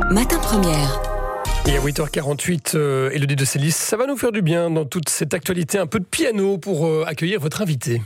Matin Première. Et à 8h48, Élodie de Célis, ça va nous faire du bien dans toute cette actualité, un peu de piano pour accueillir votre invité.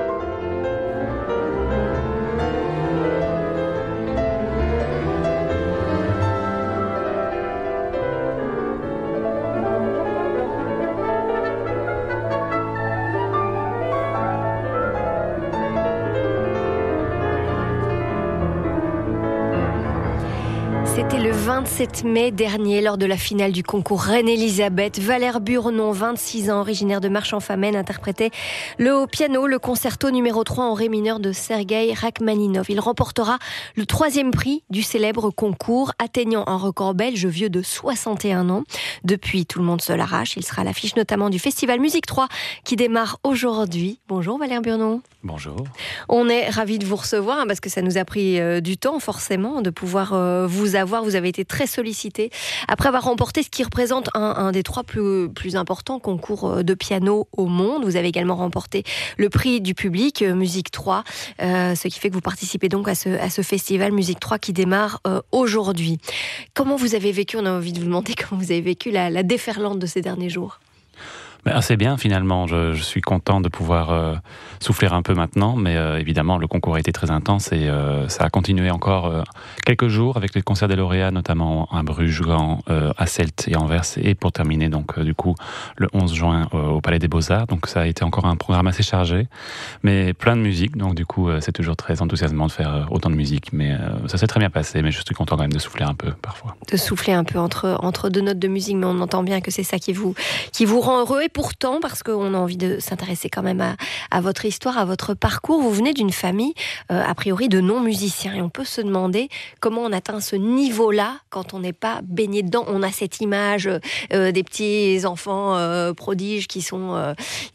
C'était le 27 mai dernier, lors de la finale du concours Reine-Elisabeth. Valère Burnon, 26 ans, originaire de Marchand-Famenne, interprétait au piano le concerto numéro 3 en ré mineur de Sergueï Rachmaninov. Il remportera le 3e prix du célèbre concours, atteignant un record belge vieux de 61 ans. Depuis, tout le monde se l'arrache. Il sera à l'affiche notamment du festival Musique 3 qui démarre aujourd'hui. Bonjour Valère Burnon. Bonjour. On est ravis de vous recevoir parce que ça nous a pris du temps forcément de pouvoir vous avoir. Vous avez été très sollicité après avoir remporté ce qui représente un des 3 plus importants concours de piano au monde. Vous avez également remporté le prix du public Musique 3, ce qui fait que vous participez donc à ce festival Musique 3 qui démarre aujourd'hui. Comment vous avez vécu, on a envie de vous demander comment vous avez vécu la déferlante de ces derniers jours? Assez bien finalement, je suis content de pouvoir souffler un peu maintenant, mais évidemment le concours a été très intense et ça a continué encore quelques jours avec les concerts des lauréats, notamment à Bruges, Gand, à Celt et Anvers, et pour terminer donc du coup le 11 juin au Palais des Beaux-Arts. Donc ça a été encore un programme assez chargé, mais plein de musique, donc du coup c'est toujours très enthousiasmant de faire autant de musique, mais ça s'est très bien passé, mais je suis content quand même de souffler un peu parfois. De souffler un peu entre deux notes de musique, mais on entend bien que c'est ça qui vous rend heureux. Et pourtant, parce qu'on a envie de s'intéresser quand même à votre histoire, à votre parcours, vous venez d'une famille, a priori, de non-musiciens. Et on peut se demander comment on atteint ce niveau-là quand on n'est pas baigné dedans. On a cette image des petits enfants prodiges qui sont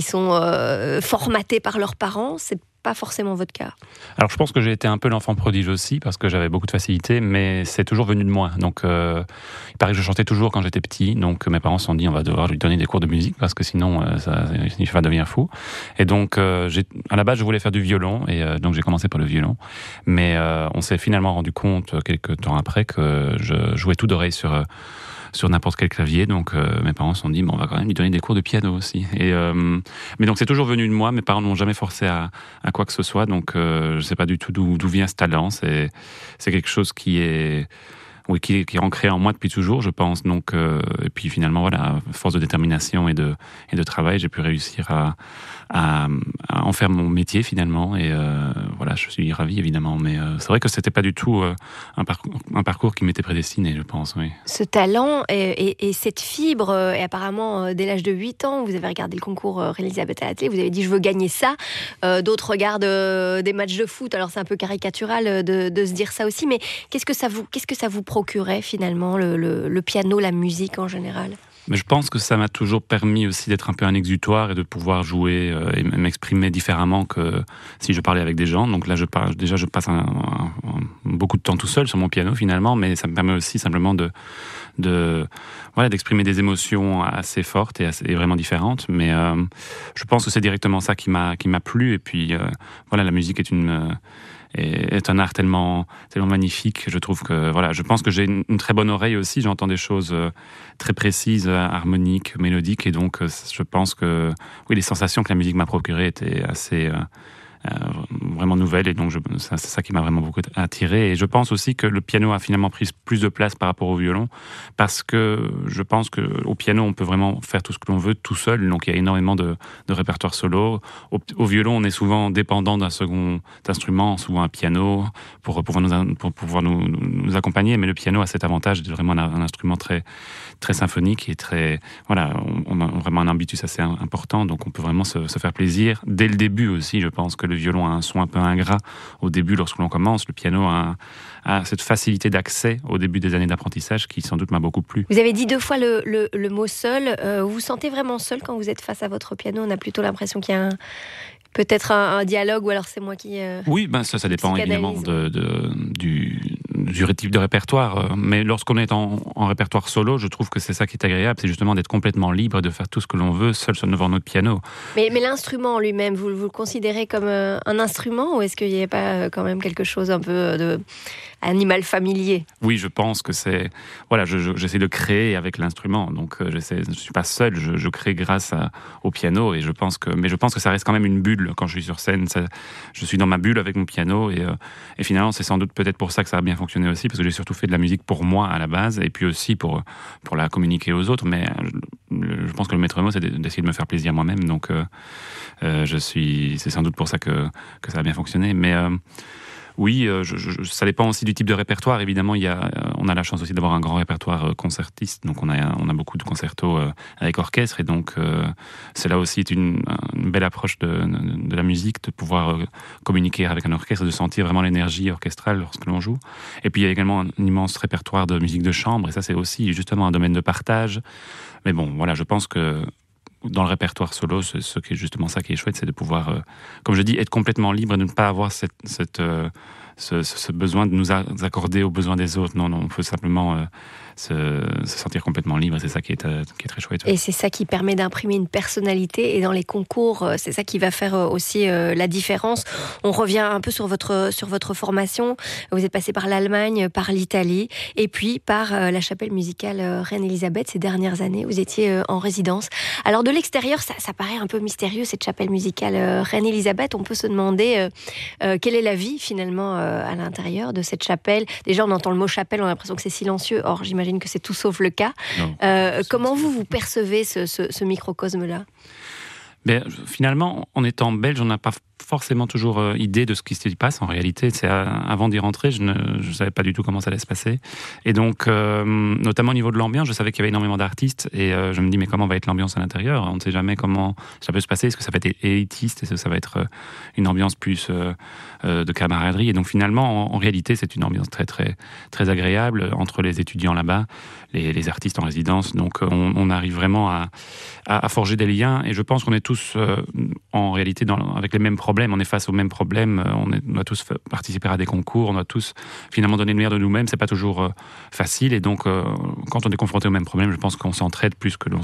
formatés par leurs parents. C'est pas forcément votre cas. Alors je pense que j'ai été un peu l'enfant prodige aussi parce que j'avais beaucoup de facilité, mais c'est toujours venu de moi. Donc il paraît que je chantais toujours quand j'étais petit, donc mes parents se sont dit on va devoir lui donner des cours de musique parce que sinon il va devenir fou. Et donc à la base je voulais faire du violon et donc j'ai commencé par le violon, mais on s'est finalement rendu compte quelques temps après que je jouais tout d'oreille sur n'importe quel clavier, donc mes parents se sont dit on va quand même lui donner des cours de piano aussi. Et mais donc c'est toujours venu de moi, mes parents ne m'ont jamais forcé à quoi que ce soit, donc je sais pas du tout d'où vient ce talent. C'est quelque chose qui est ancré en moi depuis toujours, je pense. Donc et puis finalement voilà, force de détermination et de travail, j'ai pu réussir à en faire mon métier finalement, et voilà, je suis ravi évidemment, mais c'est vrai que c'était pas du tout un parcours qui m'était prédestiné, je pense. Oui. Ce talent et cette fibre, et apparemment dès l'âge de 8 ans, vous avez regardé le concours Reine-Elisabeth à la télé, vous avez dit je veux gagner ça. D'autres regardent des matchs de foot, alors c'est un peu caricatural de se dire ça aussi, mais qu'est-ce que ça vous procurait finalement le piano, la musique en général? Mais je pense que ça m'a toujours permis aussi d'être un peu un exutoire et de pouvoir jouer et m'exprimer différemment que si je parlais avec des gens. Donc là, je passe beaucoup de temps tout seul sur mon piano finalement, mais ça me permet aussi simplement d'exprimer des émotions assez fortes et vraiment différentes. Mais je pense que c'est directement ça qui m'a plu. Et puis voilà, la musique est un art tellement magnifique. Je trouve que voilà, je pense que j'ai une très bonne oreille aussi. J'entends des choses très précises, harmoniques, mélodiques, et donc je pense que oui, les sensations que la musique m'a procurées étaient assez vraiment nouvelles, et donc c'est ça qui m'a vraiment beaucoup attiré. Et je pense aussi que le piano a finalement pris plus de place par rapport au violon, parce que je pense qu'au piano on peut vraiment faire tout ce que l'on veut tout seul, donc il y a énormément de répertoire solo. Au violon on est souvent dépendant d'un second instrument, souvent un piano, pour pouvoir nous accompagner, mais le piano a cet avantage d'être vraiment un instrument très, très symphonique et très, voilà, on a vraiment un imbitus assez important, donc on peut vraiment se faire plaisir dès le début aussi. Je pense que le violon a un son un peu ingrat au début lorsque l'on commence. Le piano a cette facilité d'accès au début des années d'apprentissage qui sans doute m'a beaucoup plu. Vous avez dit 2 fois le mot seul. Vous vous sentez vraiment seul quand vous êtes face à votre piano? On a plutôt l'impression qu'il y a peut-être un dialogue, ou alors c'est moi qui... Oui, ça dépend évidemment de du type de répertoire. Mais lorsqu'on est en répertoire solo, je trouve que c'est ça qui est agréable, c'est justement d'être complètement libre, de faire tout ce que l'on veut, seul devant notre piano. Mais l'instrument en lui-même, vous le considérez comme un instrument, ou est-ce qu'il n'y a pas quand même quelque chose un peu de animal familier? Oui, je pense que c'est... Voilà, j'essaie de créer avec l'instrument, donc je ne suis pas seul, je crée grâce au piano, et je pense que ça reste quand même une bulle quand je suis sur scène. Je suis dans ma bulle avec mon piano, et finalement c'est sans doute peut-être pour ça que ça a bien fonctionné aussi, parce que j'ai surtout fait de la musique pour moi à la base, et puis aussi pour la communiquer aux autres, mais je pense que le maître mot c'est d'essayer de me faire plaisir moi-même, donc c'est sans doute pour ça que ça a bien fonctionné, mais... Oui, ça dépend aussi du type de répertoire. Évidemment, on a la chance aussi d'avoir un grand répertoire concertiste. Donc, on a beaucoup de concertos avec orchestre. Et donc, c'est là aussi une belle approche de la musique, de pouvoir communiquer avec un orchestre, de sentir vraiment l'énergie orchestrale lorsque l'on joue. Et puis, il y a également un immense répertoire de musique de chambre. Et ça, c'est aussi justement un domaine de partage. Mais bon, voilà, je pense que dans le répertoire solo, ce qui est justement ça qui est chouette, c'est de pouvoir, comme je dis, être complètement libre et de ne pas avoir ce besoin de nous accorder aux besoins des autres. Non, on peut simplement se sentir complètement libre, et c'est ça qui est très chouette. Et c'est ça qui permet d'imprimer une personnalité, et dans les concours, c'est ça qui va faire aussi la différence. On revient un peu sur votre formation. Vous êtes passé par l'Allemagne, par l'Italie, et puis par la chapelle musicale Reine-Élisabeth ces dernières années. Vous étiez en résidence. Alors de l'extérieur, ça paraît un peu mystérieux, cette chapelle musicale Reine-Élisabeth. On peut se demander quelle est la vie finalement à l'intérieur de cette chapelle. Déjà, on entend le mot chapelle, on a l'impression que c'est silencieux. Or, j'imagine que c'est tout sauf le cas. Comment vous percevez ce microcosme-là? Finalement, en étant belge, on n'a pas forcément toujours idée de ce qui se passe en réalité. Avant d'y rentrer, je ne savais pas du tout comment ça allait se passer. Et donc, notamment au niveau de l'ambiance, je savais qu'il y avait énormément d'artistes, et je me dis, mais comment va être l'ambiance à l'intérieur? On ne sait jamais comment ça peut se passer. Est-ce que ça va être élitiste? Est-ce que ça va être une ambiance plus de camaraderie? Et donc finalement, en réalité, c'est une ambiance très, très, très agréable entre les étudiants là-bas, les artistes en résidence. Donc on arrive vraiment à forger des liens, et je pense qu'on est tous en réalité avec les mêmes problèmes. On est face aux mêmes problèmes, on doit tous participer à des concours, on doit tous finalement donner le meilleur de nous-mêmes. C'est pas toujours facile, et donc quand on est confronté aux mêmes problèmes, je pense qu'on s'entraide plus que l'on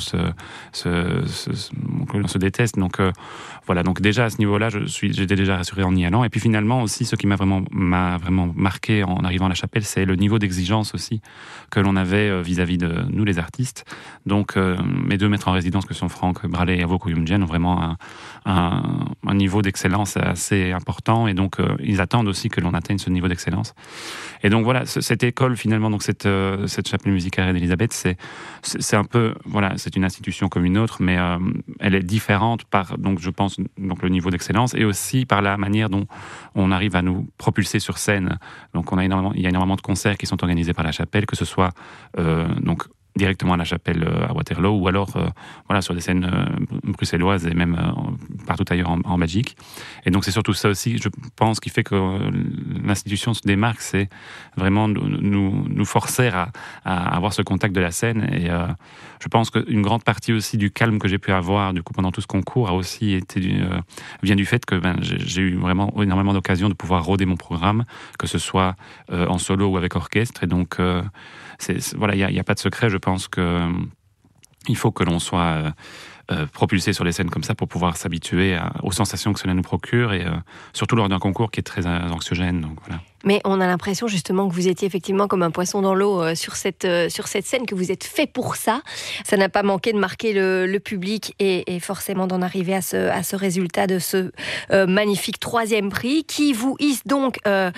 se déteste. Donc voilà, donc déjà à ce niveau-là, j'étais déjà rassuré en y allant. Et puis finalement aussi, ce qui m'a vraiment marqué en arrivant à la chapelle, c'est le niveau d'exigence aussi que l'on avait vis-à-vis de nous les artistes. Donc mes deux maîtres en résidence, que sont Franck Bralet et Avo Koyunjen, ont vraiment un niveau d'excellence assez important, et donc ils attendent aussi que l'on atteigne ce niveau d'excellence. Et donc voilà, cette école finalement, donc cette chapelle musicale Reine-Élisabeth, c'est un peu, voilà, c'est une institution comme une autre, mais elle est différente par, donc je pense, donc le niveau d'excellence, et aussi par la manière dont on arrive à nous propulser sur scène. Donc il y a énormément de concerts qui sont organisés par la chapelle, que ce soit donc directement à la chapelle à Waterloo, ou alors sur des scènes bruxelloises, et même partout ailleurs en Belgique. Et donc c'est surtout ça aussi, je pense, qui fait que l'institution se démarque, c'est vraiment nous forcer à avoir ce contact de la scène. Et je pense qu'une grande partie aussi du calme que j'ai pu avoir du coup pendant tout ce concours a aussi vient du fait que j'ai eu vraiment énormément d'occasions de pouvoir rôder mon programme, que ce soit en solo ou avec orchestre. Et donc voilà, il n'y a pas de secret. Je pense que il faut que l'on soit propulsé sur les scènes comme ça pour pouvoir s'habituer aux sensations que cela nous procure, et surtout lors d'un concours qui est très anxiogène. Donc voilà. Mais on a l'impression justement que vous étiez effectivement comme un poisson dans l'eau sur cette scène, que vous êtes fait pour ça. Ça n'a pas manqué de marquer le public, et forcément d'en arriver à ce résultat de ce magnifique 3e prix, qui vous hisse donc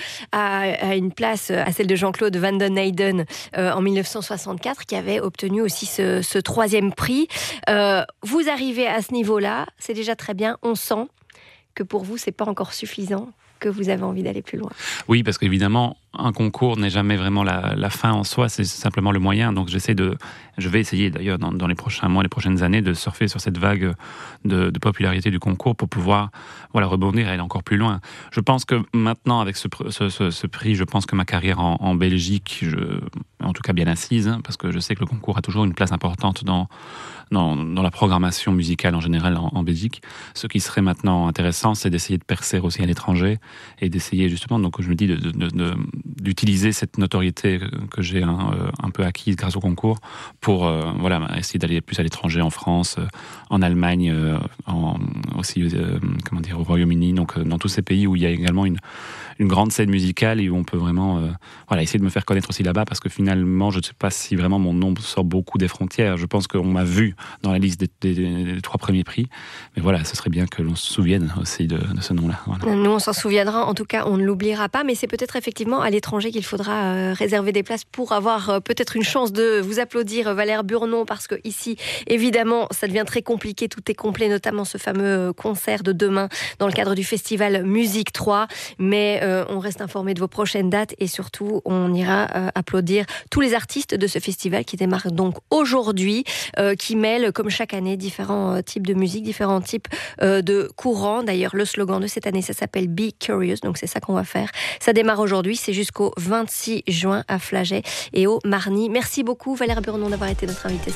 à une place, à celle de Jean-Claude Van den Eyden en 1964, qui avait obtenu aussi ce 3e prix. Vous arrivez à ce niveau-là, c'est déjà très bien. On sent que pour vous, c'est pas encore suffisant, que vous avez envie d'aller plus loin. Oui, parce qu'évidemment, un concours n'est jamais vraiment la fin en soi, c'est simplement le moyen. Donc je vais essayer d'ailleurs dans les prochains mois, les prochaines années, de surfer sur cette vague de popularité du concours pour pouvoir rebondir et aller encore plus loin. Je pense que maintenant, avec ce prix, je pense que ma carrière en Belgique, en tout cas bien assise, parce que je sais que le concours a toujours une place importante dans dans la programmation musicale en général en Belgique. Ce qui serait maintenant intéressant, c'est d'essayer de percer aussi à l'étranger et d'essayer justement, donc je me dis, d'utiliser cette notoriété que j'ai un peu acquise grâce au concours pour essayer d'aller plus à l'étranger, en France, en Allemagne, aussi au Royaume-Uni, donc dans tous ces pays où il y a également une grande scène musicale et où on peut vraiment essayer de me faire connaître aussi là-bas, parce que finalement je ne sais pas si vraiment mon nom sort beaucoup des frontières. Je pense qu'on m'a vu dans la liste des 3 premiers prix, mais voilà, ce serait bien que l'on se souvienne aussi de ce nom-là. Voilà. Nous on s'en souviendra, en tout cas on ne l'oubliera pas, mais c'est peut-être effectivement à l'étranger qu'il faudra réserver des places pour avoir peut-être une chance de vous applaudir, Valère Burnon, parce que ici évidemment ça devient très compliqué, tout est complet, notamment ce fameux concert de demain dans le cadre du festival Musique 3, mais on reste informé de vos prochaines dates et surtout on ira applaudir tous les artistes de ce festival qui démarre donc aujourd'hui, qui mêle comme chaque année différents types de musique, différents types de courants. D'ailleurs le slogan de cette année ça s'appelle Be Curious, donc c'est ça qu'on va faire. Ça démarre aujourd'hui, c'est jusqu'au 26 juin à Flagey et au Marny. Merci beaucoup Valère Burnon d'avoir été notre invité.